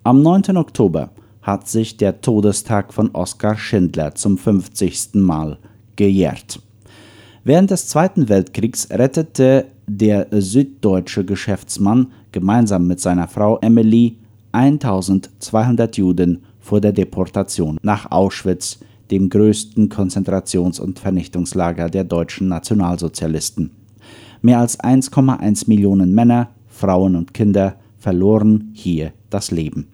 Am 9. Oktober hat sich der Todestag von Oskar Schindler zum 50. Mal gejährt. Während des Zweiten Weltkriegs rettete der süddeutsche Geschäftsmann gemeinsam mit seiner Frau Emily 1200 Juden vor der Deportation nach Auschwitz, dem größten Konzentrations- und Vernichtungslager der deutschen Nationalsozialisten. Mehr als 1,1 Millionen Männer, Frauen und Kinder verloren hier das Leben.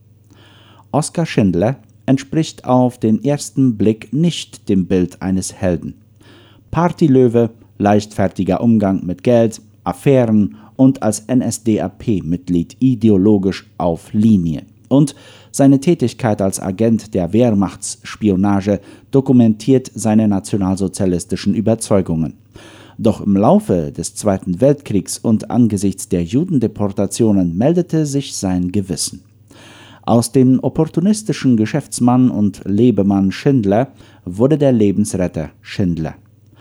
Oskar Schindler entspricht auf den ersten Blick nicht dem Bild eines Helden. Partylöwe, leichtfertiger Umgang mit Geld, Affären und als NSDAP-Mitglied ideologisch auf Linie. Und seine Tätigkeit als Agent der Wehrmachtsspionage dokumentiert seine nationalsozialistischen Überzeugungen. Doch im Laufe des Zweiten Weltkriegs und angesichts der Judendeportationen meldete sich sein Gewissen. Aus dem opportunistischen Geschäftsmann und Lebemann Schindler wurde der Lebensretter Schindler.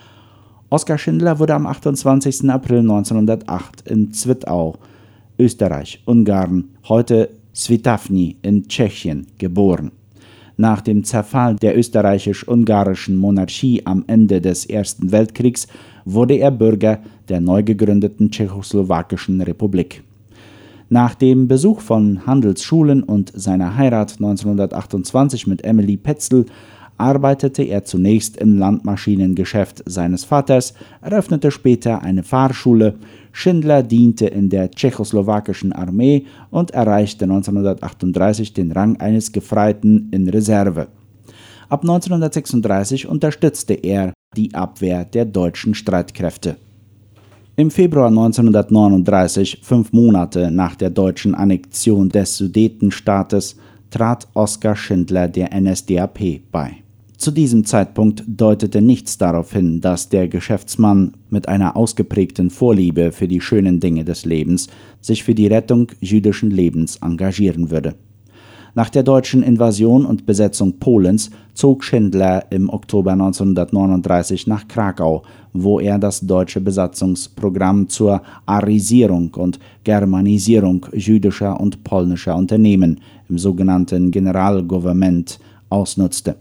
Oskar Schindler wurde am 28. April 1908 in Zwittau, Österreich-Ungarn, heute Svitavy in Tschechien, geboren. Nach dem Zerfall der österreichisch-ungarischen Monarchie am Ende des Ersten Weltkriegs wurde er Bürger der neu gegründeten Tschechoslowakischen Republik. Nach dem Besuch von Handelsschulen und seiner Heirat 1928 mit Emily Petzl arbeitete er zunächst im Landmaschinengeschäft seines Vaters, eröffnete später eine Fahrschule. Schindler diente in der tschechoslowakischen Armee und erreichte 1938 den Rang eines Gefreiten in Reserve. Ab 1936 unterstützte er die Abwehr der deutschen Streitkräfte. Im Februar 1939, 5 Monate nach der deutschen Annexion des Sudetenstaates, trat Oskar Schindler der NSDAP bei. Zu diesem Zeitpunkt deutete nichts darauf hin, dass der Geschäftsmann mit einer ausgeprägten Vorliebe für die schönen Dinge des Lebens sich für die Rettung jüdischen Lebens engagieren würde. Nach der deutschen Invasion und Besetzung Polens zog Schindler im Oktober 1939 nach Krakau, wo er das deutsche Besatzungsprogramm zur Arisierung und Germanisierung jüdischer und polnischer Unternehmen im sogenannten Generalgouvernement ausnutzte.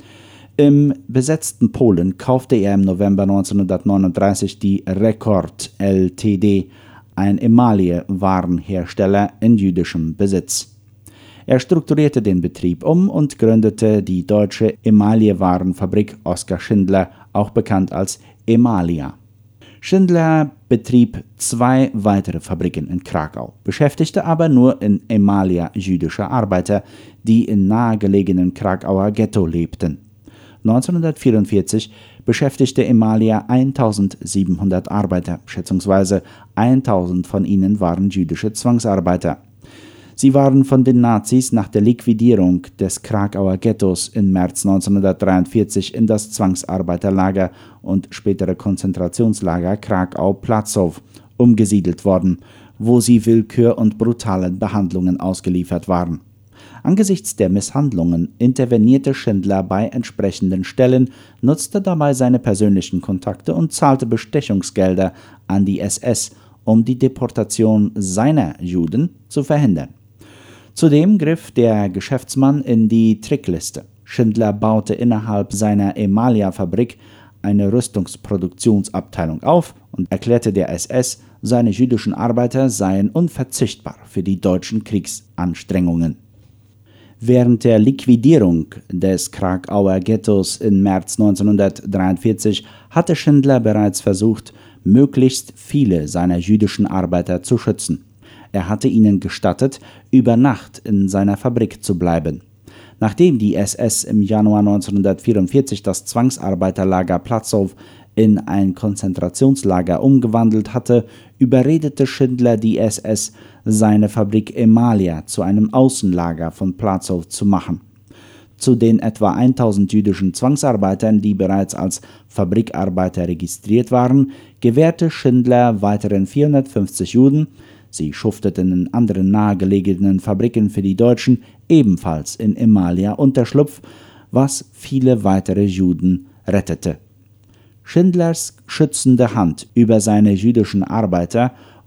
Im besetzten Polen kaufte er im November 1939 die Rekord Ltd., ein Emaille-Warenhersteller in jüdischem Besitz. Er strukturierte den Betrieb um und gründete die deutsche Emaille-Warenfabrik Oskar Schindler, auch bekannt als Emalia. Schindler betrieb 2 weitere Fabriken in Krakau, beschäftigte aber nur in Emalia jüdische Arbeiter, die im nahegelegenen Krakauer Ghetto lebten. 1944 beschäftigte Emalia 1700 Arbeiter, schätzungsweise 1000 von ihnen waren jüdische Zwangsarbeiter. Sie waren von den Nazis nach der Liquidierung des Krakauer Ghettos im März 1943 in das Zwangsarbeiterlager und spätere Konzentrationslager Krakau-Platzow umgesiedelt worden, wo sie Willkür und brutalen Behandlungen ausgeliefert waren. Angesichts der Misshandlungen intervenierte Schindler bei entsprechenden Stellen, nutzte dabei seine persönlichen Kontakte und zahlte Bestechungsgelder an die SS, um die Deportation seiner Juden zu verhindern. Zudem griff der Geschäftsmann in die Trickliste. Schindler baute innerhalb seiner Emalia-Fabrik eine Rüstungsproduktionsabteilung auf und erklärte der SS, seine jüdischen Arbeiter seien unverzichtbar für die deutschen Kriegsanstrengungen. Während der Liquidierung des Krakauer Ghettos im März 1943 hatte Schindler bereits versucht, möglichst viele seiner jüdischen Arbeiter zu schützen. Er hatte ihnen gestattet, über Nacht in seiner Fabrik zu bleiben. Nachdem die SS im Januar 1944 das Zwangsarbeiterlager Platzow in ein Konzentrationslager umgewandelt hatte, überredete Schindler die SS, seine Fabrik Emalia zu einem Außenlager von Platzow zu machen. Zu den etwa 1000 jüdischen Zwangsarbeitern, die bereits als Fabrikarbeiter registriert waren, gewährte Schindler weiteren 450 Juden, sie schufteten in anderen nahegelegenen Fabriken für die Deutschen, ebenfalls in Emalia Unterschlupf, was viele weitere Juden rettete. Schindlers schützende Hand über seine jüdischen Arbeiter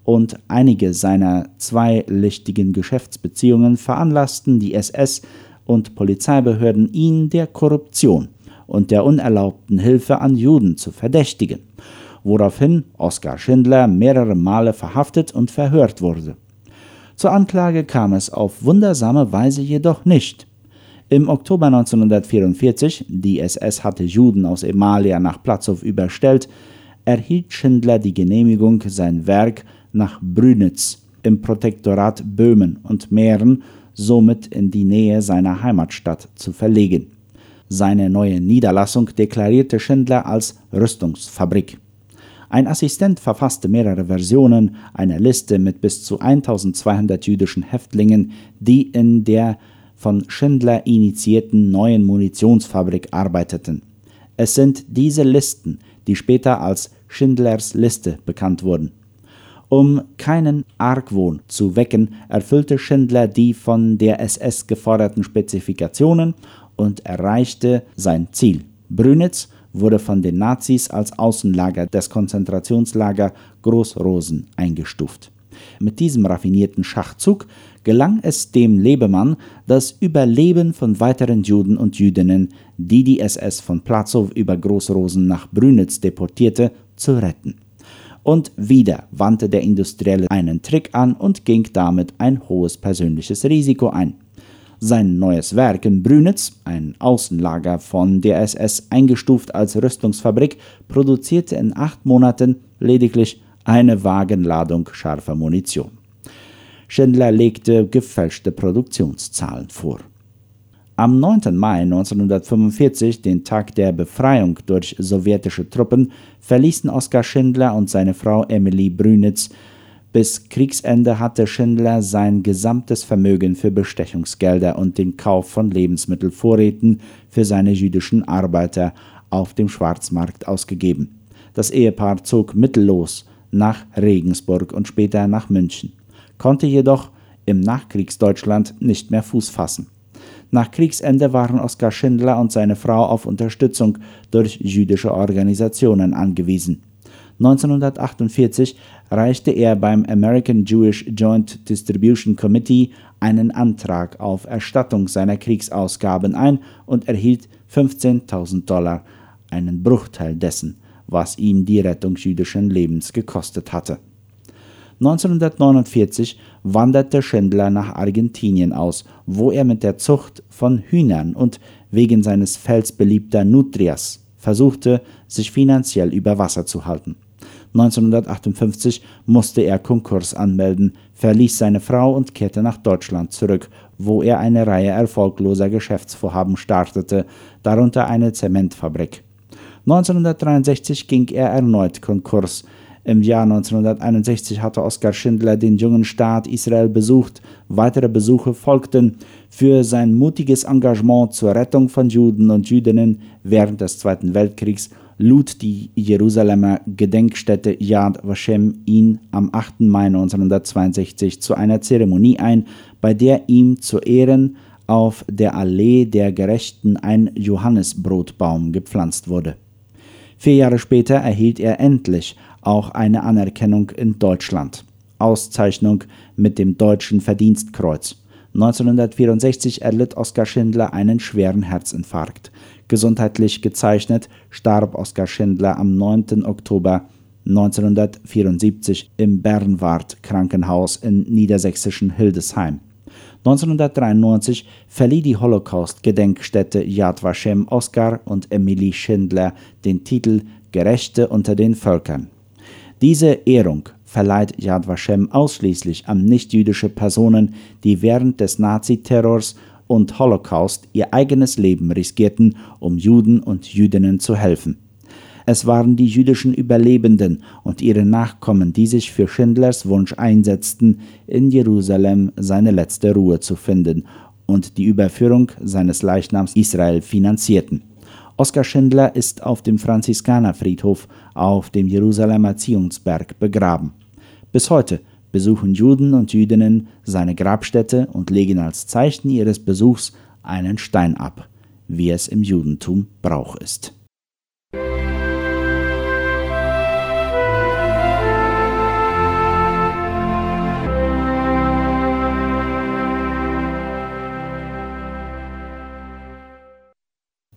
und einige seiner zwielichtigen Geschäftsbeziehungen veranlassten die SS und Polizeibehörden, ihn der Korruption und der unerlaubten Hilfe an Juden zu verdächtigen, woraufhin Oskar Schindler mehrere Male verhaftet und verhört wurde. Zur Anklage kam es auf wundersame Weise jedoch nicht. Im Oktober 1944, die SS hatte Juden aus Emalia nach Platzow überstellt, erhielt Schindler die Genehmigung, sein Werk nach Brünitz im Protektorat Böhmen und Mähren, somit in die Nähe seiner Heimatstadt, zu verlegen. Seine neue Niederlassung deklarierte Schindler als Rüstungsfabrik. Ein Assistent verfasste mehrere Versionen einer Liste mit bis zu 1200 jüdischen Häftlingen, die in der von Schindler initiierten neuen Munitionsfabrik arbeiteten. Es sind diese Listen, die später als Schindlers Liste bekannt wurden. Um keinen Argwohn zu wecken, erfüllte Schindler die von der SS geforderten Spezifikationen und erreichte sein Ziel. Brünitz wurde von den Nazis als Außenlager des Konzentrationslager Groß-Rosen eingestuft. Mit diesem raffinierten Schachzug gelang es dem Lebemann, das Überleben von weiteren Juden und Jüdinnen, die die SS von Platzow über Groß-Rosen nach Brünitz deportierte, zu retten. Und wieder wandte der Industrielle einen Trick an und ging damit ein hohes persönliches Risiko ein. Sein neues Werk in Brünitz, ein Außenlager von der SS eingestuft als Rüstungsfabrik, produzierte in 8 Monaten lediglich eine Wagenladung scharfer Munition. Schindler legte gefälschte Produktionszahlen vor. Am 9. Mai 1945, den Tag der Befreiung durch sowjetische Truppen, verließen Oskar Schindler und seine Frau Emily Brünitz. Bis Kriegsende hatte Schindler sein gesamtes Vermögen für Bestechungsgelder und den Kauf von Lebensmittelvorräten für seine jüdischen Arbeiter auf dem Schwarzmarkt ausgegeben. Das Ehepaar zog mittellos nach Regensburg und später nach München, konnte jedoch im Nachkriegsdeutschland nicht mehr Fuß fassen. Nach Kriegsende waren Oskar Schindler und seine Frau auf Unterstützung durch jüdische Organisationen angewiesen. 1948 reichte er beim American Jewish Joint Distribution Committee einen Antrag auf Erstattung seiner Kriegsausgaben ein und erhielt $15.000, einen Bruchteil dessen, was ihm die Rettung jüdischen Lebens gekostet hatte. 1949 wanderte Schindler nach Argentinien aus, wo er mit der Zucht von Hühnern und wegen seines Fells beliebter Nutrias versuchte, sich finanziell über Wasser zu halten. 1958 musste er Konkurs anmelden, verließ seine Frau und kehrte nach Deutschland zurück, wo er eine Reihe erfolgloser Geschäftsvorhaben startete, darunter eine Zementfabrik. 1963 ging er erneut Konkurs. Im Jahr 1961 hatte Oskar Schindler den jungen Staat Israel besucht. Weitere Besuche folgten. Für sein mutiges Engagement zur Rettung von Juden und Jüdinnen während des Zweiten Weltkriegs lud die Jerusalemer Gedenkstätte Yad Vashem ihn am 8. Mai 1962 zu einer Zeremonie ein, bei der ihm zu Ehren auf der Allee der Gerechten ein Johannisbrotbaum gepflanzt wurde. 4 Jahre später erhielt er endlich auch eine Anerkennung in Deutschland. Auszeichnung mit dem Deutschen Verdienstkreuz. 1964 erlitt Oskar Schindler einen schweren Herzinfarkt. Gesundheitlich gezeichnet starb Oskar Schindler am 9. Oktober 1974 im Bernward-Krankenhaus in niedersächsischen Hildesheim. 1993 verlieh die Holocaust-Gedenkstätte Yad Vashem Oskar und Emily Schindler den Titel Gerechte unter den Völkern. Diese Ehrung verleiht Yad Vashem ausschließlich an nichtjüdische Personen, die während des Naziterrors und Holocaust ihr eigenes Leben riskierten, um Juden und Jüdinnen zu helfen. Es waren die jüdischen Überlebenden und ihre Nachkommen, die sich für Schindlers Wunsch einsetzten, in Jerusalem seine letzte Ruhe zu finden und die Überführung seines Leichnams Israel finanzierten. Oskar Schindler ist auf dem Franziskanerfriedhof auf dem Jerusalemer Zionsberg begraben. Bis heute besuchen Juden und Jüdinnen seine Grabstätte und legen als Zeichen ihres Besuchs einen Stein ab, wie es im Judentum Brauch ist.